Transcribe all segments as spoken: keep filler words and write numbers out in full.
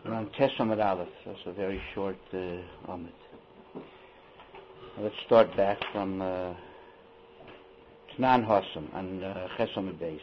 Around Tes Amud Aleph. That's a very short uh, Amud. Let's start back from uh, Tnan Hossam and Ches Amud Beis.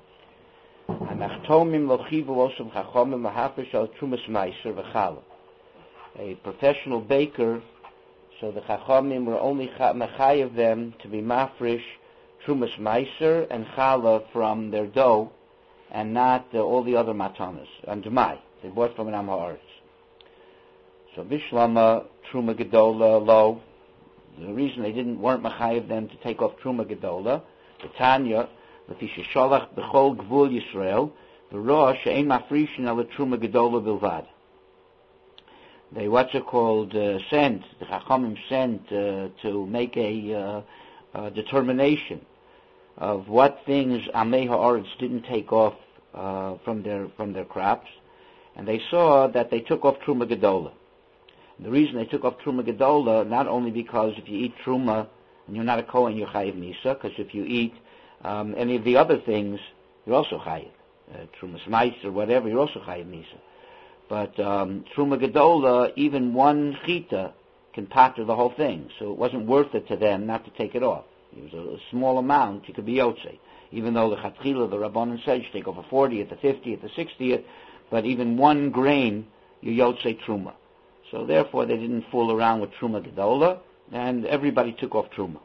A professional baker, so the Chachamim were only mechayev them to be mafresh trumas meiser and challah from their dough, and not uh, all the other matanas and demai they bought from an am haaretz. So bishlama truma gedola lo. The reason they didn't weren't mechayev them to take off truma gedola, the Tanya, lefi shesholach b'chol gvul Yisrael, the rosh she'ein mafrishin ala truma gedola bilvad. They what's it called uh, sent the Chachamim sent uh, to make a, uh, a determination of what things Amei Haaretz didn't take off uh, from their from their crops, and they saw that they took off Truma Gedola. The reason they took off Truma Gedola, not only because if you eat Truma and you're not a Kohen, you're Chayiv Misa, because if you eat um, any of the other things, you're also Chayiv. Uh, Truma Smice or whatever, you're also Chayiv Misa. But um, Truma Gedola, even one chita can pater the whole thing, so it wasn't worth it to them not to take it off. It was a, a small amount, you could be Yotzei. Even though the Chatchila, the Rabbanan said, you take off a fortieth, a fiftieth, a sixtieth, but even one grain, you Yotzei Truma. So therefore they didn't fool around with Truma Gedola, and everybody took off Truma.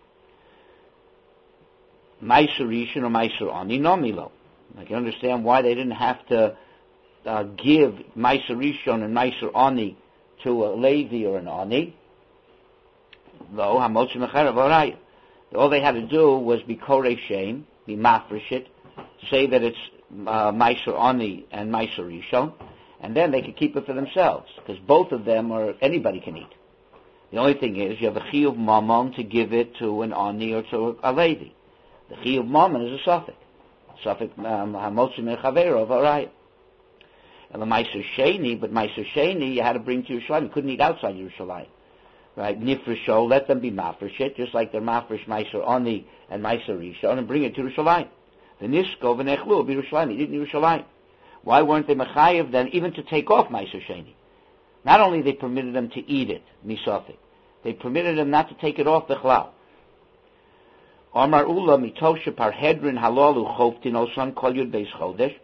Meiser Rishon or Meiser Ani Nomilo. I can understand why they didn't have to Uh, give Meiser Rishon and Meiser Ani to a Levi or an Ani. Though Hamotzi Mecharev Arayah. All they had to do was be Korei Shem, be Mafresh it, say that it's uh, Meiser Ani and Meiser Rishon, and then they could keep it for themselves, because both of them are anybody can eat. The only thing is you have a Chiyuv Mammon to give it to an Ani or to a Levi. The Chiyuv Mammon is a suffix. Suffix Hamotzi Mecharev Arayah. And the Meiser Sheni, but Meiser Sheni you had to bring to Yerushalayim. You couldn't eat outside Yerushalayim. Right? Nifresho, let them be mafresh, just like they're mafresh Meiser Ani and Meiser Rishon, and bring it to Yerushalayim. The Nisko v'nechlu will be Yerushalayim. You didn't Yerushalayim. Why weren't they mechayev then even to take off Meiser Sheni? Not only they permitted them to eat it, misafik, they permitted them not to take it off b'chlal. Omar Ula mitoshe parhedrin halalu choftin osan kol yud beis chodesh.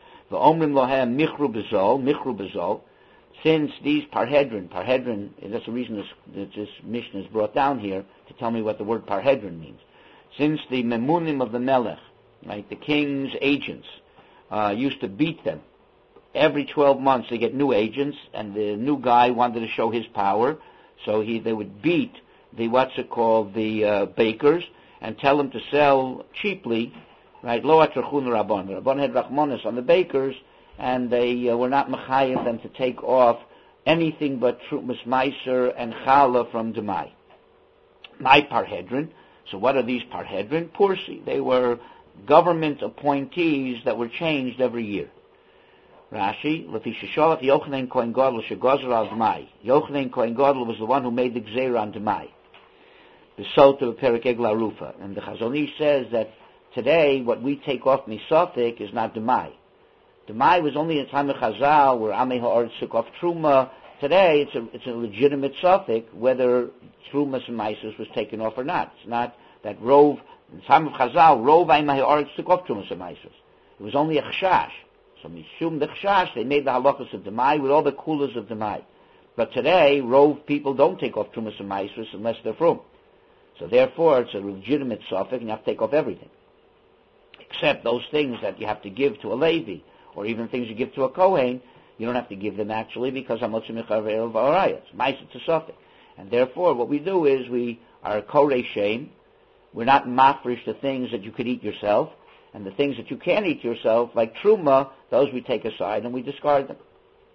Since these parhedrin, parhedrin, that's the reason this, that this mission is brought down here, to tell me what the word parhedrin means. Since the memunim of the melech, right, the king's agents, uh, used to beat them. Every twelve months they get new agents, and the new guy wanted to show his power, so he they would beat the, what's it called, the uh, bakers, and tell them to sell cheaply. Right, lo atrachun Rabban. The Rabban had rachmanis on the bakers, and they uh, were not mechayev them to take off anything but trumas meiser and challah from demai. My parhedrin. So what are these parhedrin? Pursi. They were government appointees that were changed every year. Rashi, lefi shesholach Yochanan Kohen Gadol shegozer al demai. Yochanan Kohen Gadol was the one who made the gzeira on demai. The sota of Perek Egla Rufa, and the Chazon Ish says that today, what we take off misafik is not demai. Demai was only in the time of Chazal, where Amei Haaretz took off truma. Today, it's a it's a legitimate suffix whether trumas and meises was taken off or not. It's not that rov in the time of Chazal, rov Amei Haaretz took off trumas and meises. It was only a chashash. So mishum the chashash, they made the halachas of demai with all the kulas of demai. But today, rov people don't take off trumas and meises unless they're from. So therefore, it's a legitimate suffix, and you have to take off everything. Except those things that you have to give to a Levi, or even things you give to a Kohen, you don't have to give them actually, because Hamotzi Mecharev Arayah. It's mice, it's a suffix. And therefore, what we do is we are Korei Shem. We're not mafresh the things that you could eat yourself, and the things that you can't eat yourself, like Truma, those we take aside and we discard them.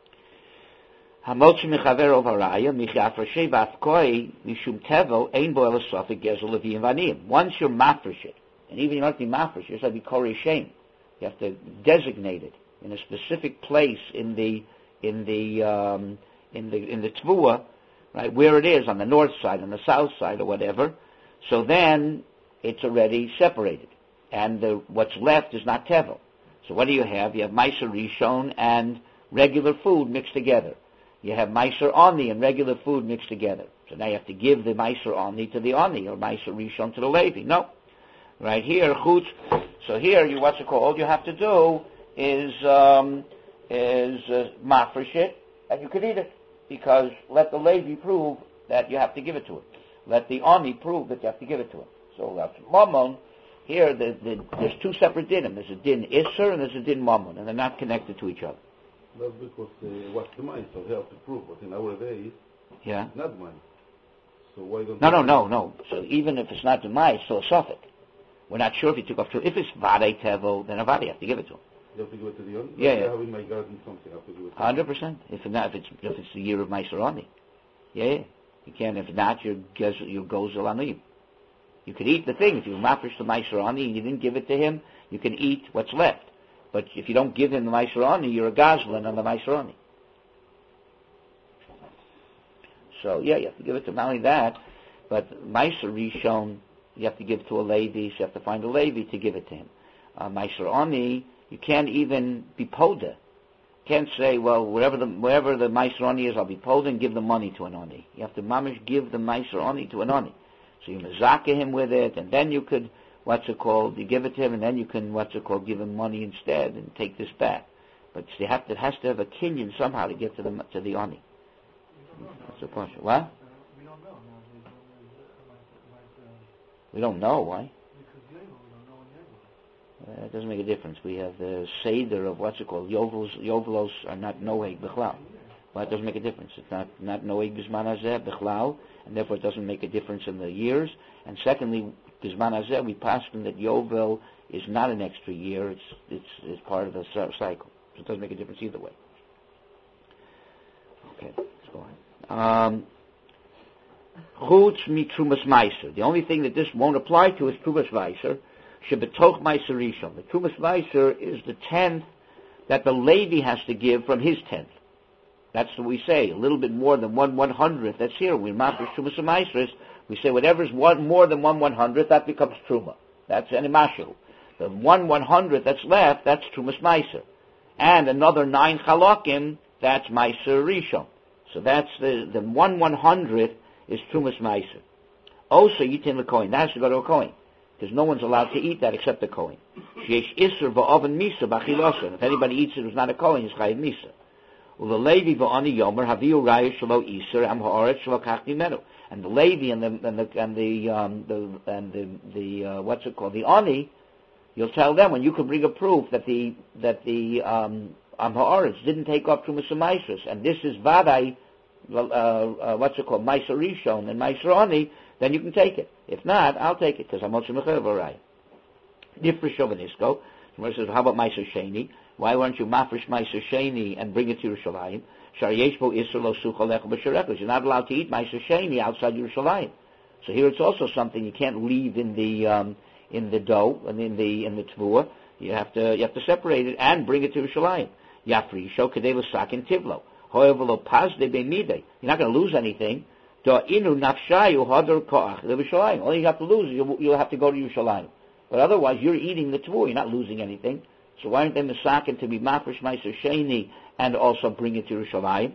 Hamotzi Mecharev Arayah, Michafreshe Vafkoi, Mishum Tevo, Ein Bo El Suffix Gezel Levim Vanim. Once you're mafresh it, and even you don't have to be mafresh, you have to be korei shem. You have to designate it in a specific place in the in the um, in the in the tvua, right, where it is on the north side, on the south side, or whatever. So then it's already separated, and the, what's left is not tevel. So what do you have? You have Meiser Rishon and regular food mixed together. You have Meiser Ani and regular food mixed together. So now you have to give the Meiser Ani to the Ani, or Meiser Rishon to the Levi. No. Right here, Chutz. So here, you what's it called? All you have to do is, um, is uh, mafresh it, and you can eat it. Because let the Levi prove that you have to give it to him. Let the Ani prove that you have to give it to him. So that's Mammon. Here, the, the, there's two separate dinim. There's a din Isser and there's a din Mammon, and they're not connected to each other. That's because uh, what's the mind, so they have to prove. But in our days, yeah, it's not mine. So why don't? No, no, no, no. So even if it's not the mind, it's still a suffix. We're not sure if he took off. If it's Vadei Tevo, then a Vadei, you have to give it to him. You have to give it to the Oni? Yeah, like yeah. I have in my garden something, I have to give it to him. Hundred percent. If not, if it's if it's the year of Meiser Ani, yeah, yeah. You can't. If not, you're you're Gozel Aniyim. You could eat the thing. If you mafresh the Meiser Ani and you didn't give it to him, you can eat what's left. But if you don't give him the Meiser Ani, you're a Gazlan on the Meiser Ani. So yeah, you have to give it to him. Not only that, but Meiser Rishon, you have to give to a Levi, so you have to find a Levi to give it to him. Uh, Meiser Ani, you can't even be Poda. Can't say, well, wherever the wherever the Meiser Ani is, I'll be Poda and give the money to an Ani. You have to mamish give the Meiser Ani to an Ani. So you mazaka him with it, and then you could, what's it called, you give it to him, and then you can, what's it called, give him money instead and take this back. But you have to, it has to have a kinyan somehow to get to the to the Ani. That's the question. What? We don't know. We don't know. Why? Because Yovel, we don't know in Yovel. Uh, it doesn't make a difference. We have the Seder of what's it called. Yovels, Yovelos are not Noeg B'chlal. But it doesn't make a difference. It's not not Noeg B'zman Hazeh B'chlal, and therefore it doesn't make a difference in the years. And secondly, B'zman Hazeh, we passed in that Yovel is not an extra year. It's it's it's part of the cycle. So it doesn't make a difference either way. Okay, let's go on. Um, Chutz mi Trumas Meiser. The only thing that this won't apply to is Trumas Meiser. Shebetoch Meiser Rishon. The Trumas Meiser is the tenth that the Levi has to give from his tenth. That's what we say. A little bit more than one one hundredth. That's here. We mafish Trumas Meiser. We say whatever's one more than one one hundredth, that becomes Truma. That's any mashu. The one one hundredth that's left, that's Trumas Meiser. And another nine chalakim, that's Meiser Rishon. So that's the the one one hundredth is Trumas Meiser. Also, yitin the coin. That has to go to a coin. Because no one's allowed to eat that except the coin. Sheesh isur va'oven misa b'chilosan. If anybody eats it who's not a coin, it's chayiv misa. Ula Levi va'ani yomer haviu raya shelo isur am ha'aretz shelo kach mimenu. And the Levi and the and the and the um, the and the the uh, what's it called, the ani, you'll tell them when you can bring a proof that the that the um, am ha'aretz didn't take off Trumas Meiser, and this is vadai. Uh, uh, what's it called, Meiser Rishon and Meiser Ani, then you can take it. If not, I'll take it because I'm also mechav alright. Different Chauvinisco. Someone says, how about Meiser Sheni? Why weren't you mafresh Meiser Sheni and bring it to Yerushalayim? Shar Yeshbo Isser Lo Sucha Lecha B'Sharekos. You're not allowed to eat Meiser Sheni outside Yerushalayim. So here it's also something you can't leave in the um, in the dough and in the in the tvua. You have to you have to separate it and bring it to Yerushalayim. Yafri Yisho Kedei L'Sakin Tivlo. However, lo pas de bemide, you're not going to lose anything. Da inu nafshayu hadar koach leVishalayim. All you have to lose is you'll, you'll have to go to Yerushalayim. But otherwise, you're eating the tvur. You're not losing anything. So why aren't they misakin to be mafresh meiser sheni and also bring it to Yerushalayim?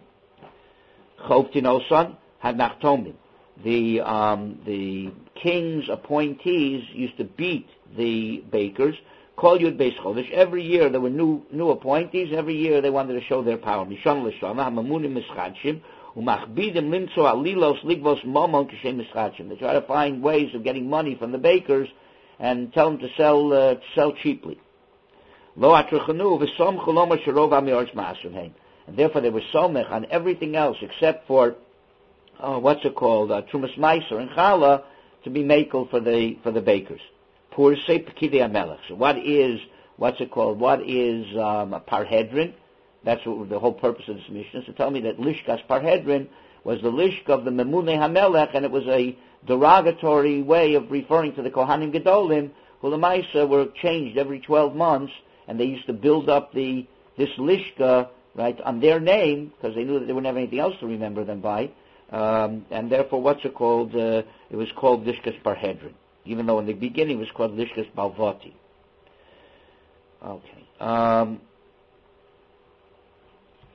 Choftin osan had nachtomim. The um, the king's appointees used to beat the bakers. Kol Yud Beis Chodesh. Every year there were new new appointees. Every year they wanted to show their power. Mishon l'shana hamamunim mischadshim umachbidim limtzo alilos ligvos momon kishem mischadshim. They try to find ways of getting money from the bakers and tell them to sell uh, to sell cheaply. Lo atrachanu v'som choloma sherov amiorz ma'asrim. And therefore they were somech on everything else except for uh, what's it called uh, Trumas Meiser and Chala to be makel for the for the bakers. Pur se pekidei hamelech. So what is, what's it called, what is um, a parhedrin? That's what the whole purpose of this mission is to tell me that Lishkas parhedrin was the Lishka of the Memunei HaMelech, and it was a derogatory way of referring to the Kohanim Gedolim, who the Maisa were changed every twelve months, and they used to build up the this Lishka, right, on their name, because they knew that they wouldn't have anything else to remember them by, um, and therefore what's it called, uh, it was called Lishkas parhedrin. Even though in the beginning it was called Lishkas Balvati. Okay. Um,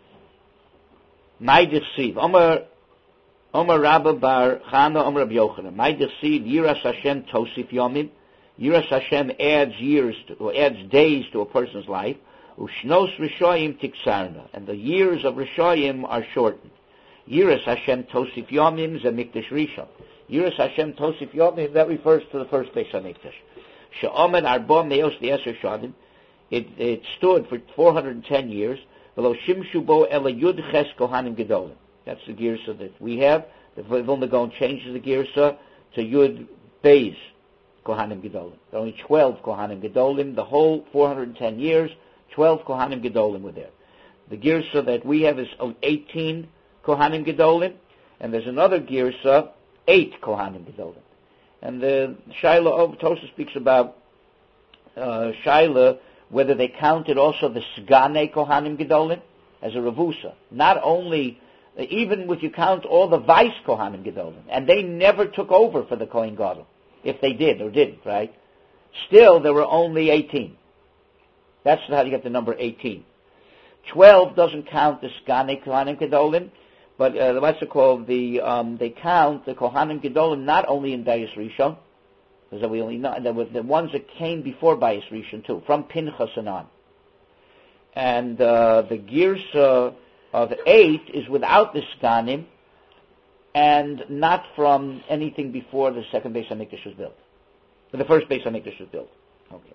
My Dechsiv, Omer, Omer Rabba Bar Chana, Omer Rabbi Yochanan. My Dechsiv, Yiras Hashem Tosif Yomim. Yiras Hashem adds years, to, or adds days to a person's life. Ushnos Rishoyim Tiksarna. And the years of Rishoyim are shortened. Yiras Hashem Tosif Yomim Zemikdash Rishon. Yiras Hashem Tosif Yomim, that refers to the first Beis HaMikdash. She'omed Arba Meos De'eser Shanim. It, it stood for four hundred ten years. Below Shimshu Bo Ela Yud Ches Kohanim Gedolim. That's the Girsa that we have. The Vilna Gaon changes the Girsa to Yud Beis Kohanim Gedolim. There are only twelve Kohanim Gedolim. The whole four hundred ten years, twelve Kohanim Gedolim were there. The Girsa that we have is eighteen Kohanim Gedolim, and there's another Girsa, eight Kohanim Gedolim. And the Shaila of Tosa speaks about uh, Shaila, whether they counted also the Sgane Kohanim Gedolim as a Ravusa. Not only, even if you count all the Vice Kohanim Gedolim, and they never took over for the Kohen Gadol, if they did or didn't, right? Still, there were only eighteen. That's how you get the number eighteen. Twelve doesn't count the Sgane Kohanim Gedolim, but uh, what's it called? The um, they count the Kohanim Gedolim not only in Bayis Rishon, because we only know there were the ones that came before Bayis Rishon too, from Pinchas and on. And uh, the Girsa of eight is without the Skanim, and not from anything before the second Beis HaMikdash was built. The first Beis HaMikdash was built. Okay.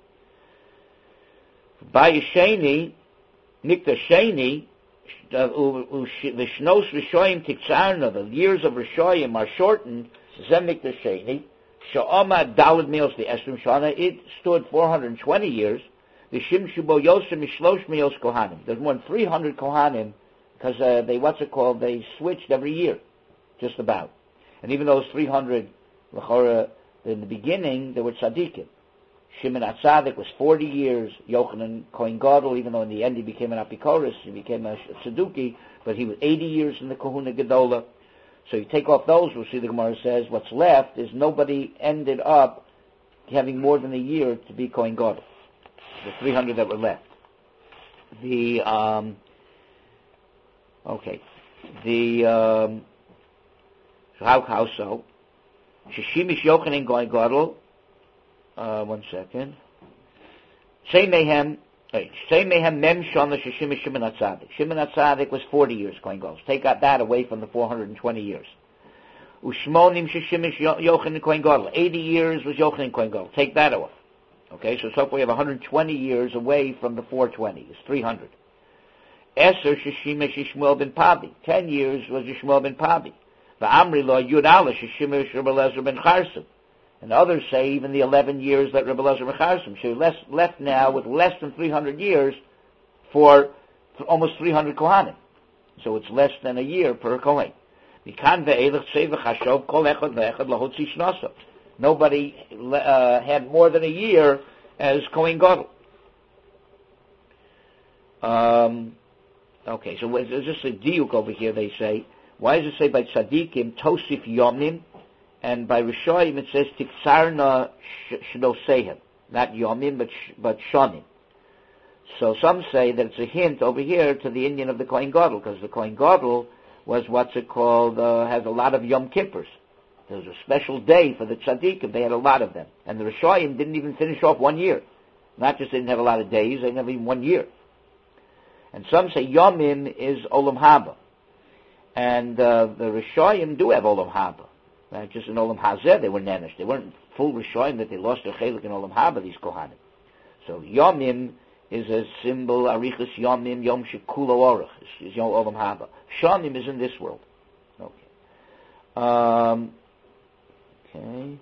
Bayis Sheni, Mikdash Sheni, the Shnos Rishoyim Tiktzarna, the years of Rishoyim are shortened. Zem Mikdash Sheni. Sha'oma Dalad Meos the Esrim Shana, it stood four hundred twenty years. The Shimshu Bo Yosem Mishlosh Meos Kohanim. There's more than three hundred Kohanim, because uh, they, what's it called, they switched every year, just about. And even those three hundred, in the beginning, there were tzaddikim. Shimon HaTzadik was forty years, Yochanan Kohen Gadol, even though in the end he became an Apikoros, he became a Tzeduki, but he was eighty years in the Kohuna Gedola. So you take off those, we'll see the Gemara says, what's left is nobody ended up having more than a year to be Kohen Gadol. The three hundred that were left. The, um, okay. The, um, so how, how so? Shishimish Yochanan Kohen Gadol, uh, one second. Say Mehem, Say Mehem Mem Shana Shishimish Shimon HaTzadik. Shimon HaTzadik was forty years Kohen Gadol. Take out that away from the four hundred twenty years. Ushmonim Shishimish Yochanan Kohen Gadol. eighty years was Yochanan Kohen Gadol. Take that off. Okay, so so far we have one hundred twenty years away from the four hundred twenty. It's three hundred. Eser Shishimish Yishmael ben Pabi. ten years was Yishmael ben Pabi. Va'amri lo Yud Ala Shishimish Rebbe Lezer ben Charsim. And others say even the eleven years that Rebbe Lezer ben Charsim. So less, left now with less than three hundred years for, for almost three hundred Kohanim. So it's less than a year per Kohen. Nobody uh, had more than a year as Kohen Gadol. Um, okay, so there's just a diuk over here, they say. Why does it say by tzadikim, tosif yomim, and by Rishoyim it says tiksarna shnosehem, not yomim, but, but shonim. So some say that it's a hint over here to the Indian of the Kohen Gadol, because the Kohen Gadol was what's it called, uh, has a lot of Yom Kippurs. There was a special day for the tzaddikim, they had a lot of them. And the Rishoyim didn't even finish off one year. Not just they didn't have a lot of days, they didn't have even one year. And some say Yomim is Olam Haba. And uh, the Rishoyim do have Olam Haba. Right? Just in Olam Hazeh they were nanish. They weren't full Rishoyim that they lost their chelik in Olam Haba, these Kohanim. So Yomim is a symbol, Arichas Yomim, Yom Shekulo Orach, is Yom Olam Haba. Shonim is in this world. Okay. Um, okay.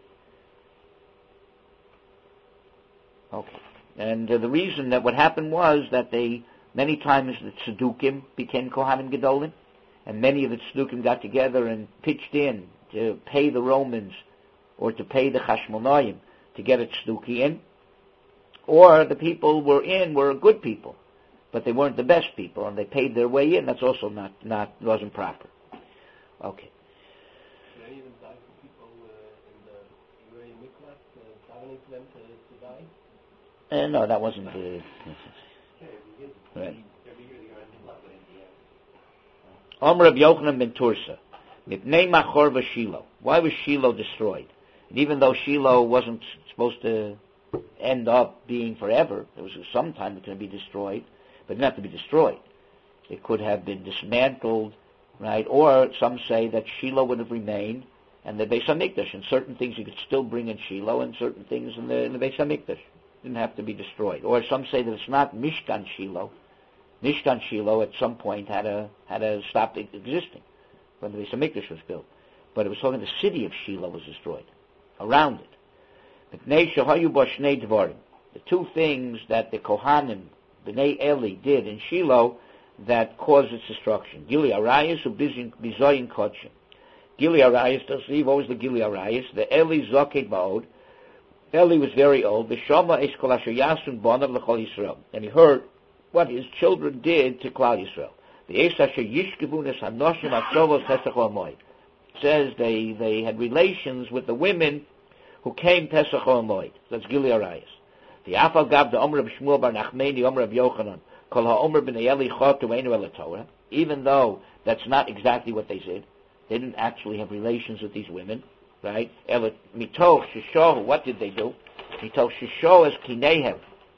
Okay. And uh, the reason that what happened was that they, many times the Tzedukim became Kohanim Gedolim, and many of the Tzedukim got together and pitched in to pay the Romans or to pay the Chashmonaim to get a Tzeduki in. Or the people were in were good people, but they weren't the best people, and they paid their way in. That's also not, not wasn't proper. Okay. Did I even die for people uh, in the U A E Miklat, uh, davening for them to, to die? Uh, no, that wasn't the... Okay, we did. Right. Every year they are in blood in Omer Reb Yochanan ben Tursa, Mipnei Machor v'Shilo. Why was Shiloh destroyed? And even though Shiloh wasn't supposed to end up being forever, there was some time it could be destroyed, but not to be destroyed. It could have been dismantled, right? Or some say that Shiloh would have remained, and the Beis Hamikdash, and certain things you could still bring in Shiloh, and certain things in the, in the Beis Hamikdash didn't have to be destroyed. Or some say that it's not Mishkan Shiloh. Mishkan Shiloh at some point had a had a stopped existing when the Beis Hamikdash was built, but it was talking the city of Shiloh was destroyed around it. The two things that the Kohanim, Bnei Eli, did in Shiloh that caused its destruction. Gili Arayis u Bizoyin Kodshim. Gili Arayis, does leave always the Gili Arayis. The Eli Zoket Ba'od. Eli was very old. The Shama Eskol Asher Yasun Bonav L'Chol Yisrael. And he heard what his children did to Klal Yisrael. The Es Asher Yishkevunes Hanoshim Asovos Pesach Omoid. Says they, they had relations with the women who came Pesach Omoid. That's Gili Arayis. The Afal Gav the Omer of Shmuel Bar Nachmei, the Omer of Yochanan. Kol HaOmer B'nei Eli Chot Tuveinu El Torah. Even though that's not exactly what they did. They didn't actually have relations with these women, right? Mitoch Shisho, what did they do? Mitoch Shisho is Kinehem,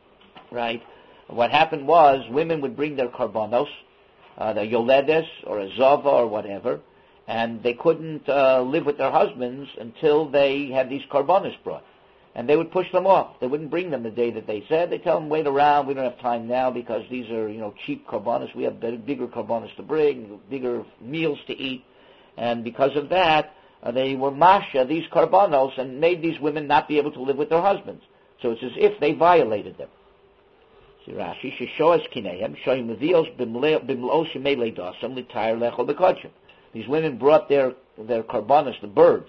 right? What happened was women would bring their karbanos, uh, their yoledes or a zava or whatever, and they couldn't uh, live with their husbands until they had these karbanos brought. And they would push them off. They wouldn't bring them the day that they said. They tell them, wait around, we don't have time now because these are, you know, cheap karbanos. We have bigger karbanos to bring, bigger meals to eat. And because of that, uh, they were masha, these karbanos, and made these women not be able to live with their husbands. So it's as if they violated them. See Rashi, Shishoas Kinehem, Shoyim Levios Bimlo Shemei Leidosam, Litayr Lechol Bekodshim. These women brought their, their karbanos, the birds,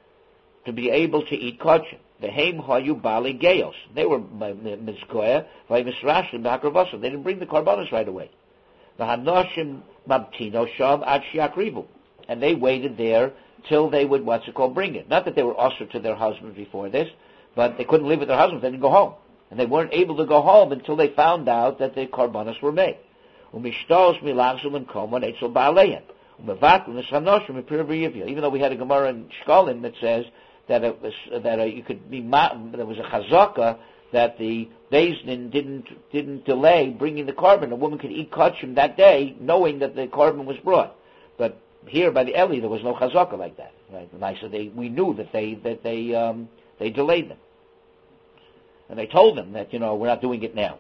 to be able to eat kodshim. The Heim Hayu Bali Geos. They were Mizgoya, by Misrashim, Bakravasim. They didn't bring the karbanos right away. The Hanoshim Mabtino Shav Ad Shiakrivu. And they waited there till they would, what's it called, bring it. Not that they were usher to their husbands before this, but they couldn't live with their husbands, they didn't go home. And they weren't able to go home until they found out that the karbanos were made. Umishtos milachzum and komon etzel ba'aleim. Umevatlumeshanoshim epirviyivya. Even though we had a Gemara in Shkolim that says that it was, that uh, you could be, there was a chazaka that the Beis Din didn't, didn't delay bringing the carbon. A woman could eat kodshim that day knowing that the carbon was brought. But here by the Eli there was no chazaka like that. Right? And I said they, we knew that they, that they, um, they delayed them. And they told them that, you know, we're not doing it now.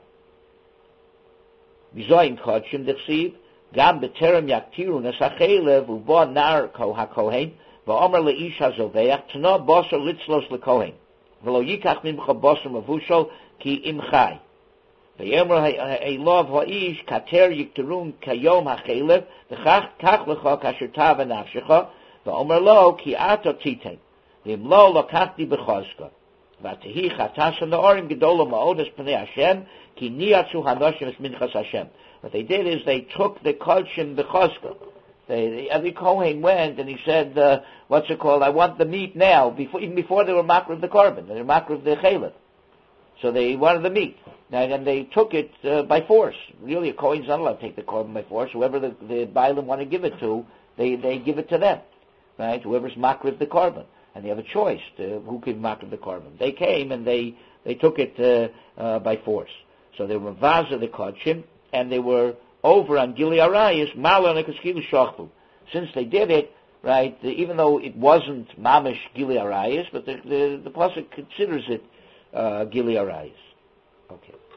Vizoyin kodshim dechsiv, gam beterem yaktiru nesachelev ubo nar hakohen, va'omer leish hazoveach, tno bosor litzlos lekohen, v'lo yikach mimcha bosor mavushol ki imchai. V'yemer elov ha'ish kater yikterun kayom hachelev, v'chach kach lecha kasher tava nafshecha, va'omer lo ki ato titen, v'im lo lokachti bechozka. V'atehi chatas ha'na'orim gedola ma'odas p'nei Hashem, ki niyatzu hanoshim es minchas Hashem. What they did is they took the kodshim bechozka. They, every Kohen went and he said, uh, what's it called, I want the meat now, before, even before they were makar of the carbon, they were makar of the chaylev. So they wanted the meat. And, and they took it uh, by force. Really, a Kohen's not allowed to take the carbon by force. Whoever the, the Bailim want to give it to, they, they give it to them. Right? Whoever's makar of the carbon. And they have a choice to who can makar the carbon. They came and they, they took it uh, uh, by force. So they were vaza the kodshim, and they were over on Gili Arayis, Malon Ekaskilu Shachtu. Since they did it, right, the, even though it wasn't Mamish Gili Arayis, but the, the, the Pasuk considers it uh, Gili Arayis. Okay.